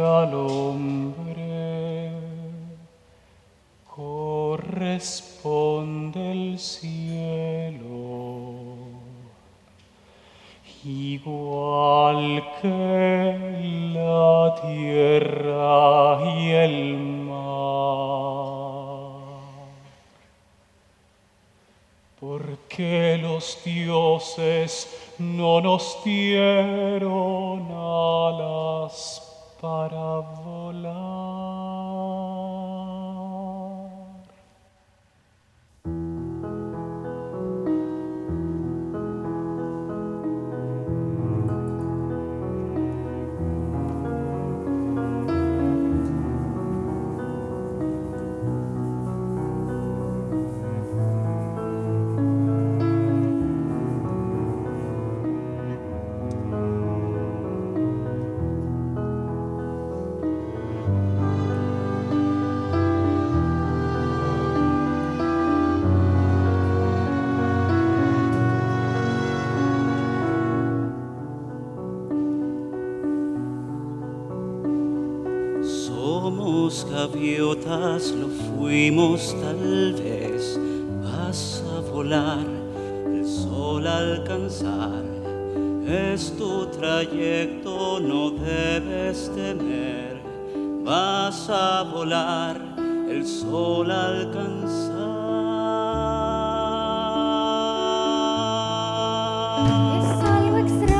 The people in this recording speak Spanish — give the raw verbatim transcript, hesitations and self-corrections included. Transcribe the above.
al hombre corresponde el cielo, igual que la tierra y el mar, porque los dioses no nos dieron alas para volar. Somos gaviotas, lo fuimos tal vez. Vas a volar, el sol a alcanzar. Es tu trayecto, no debes temer. Vas a volar, el sol a alcanzar. Es algo extraño.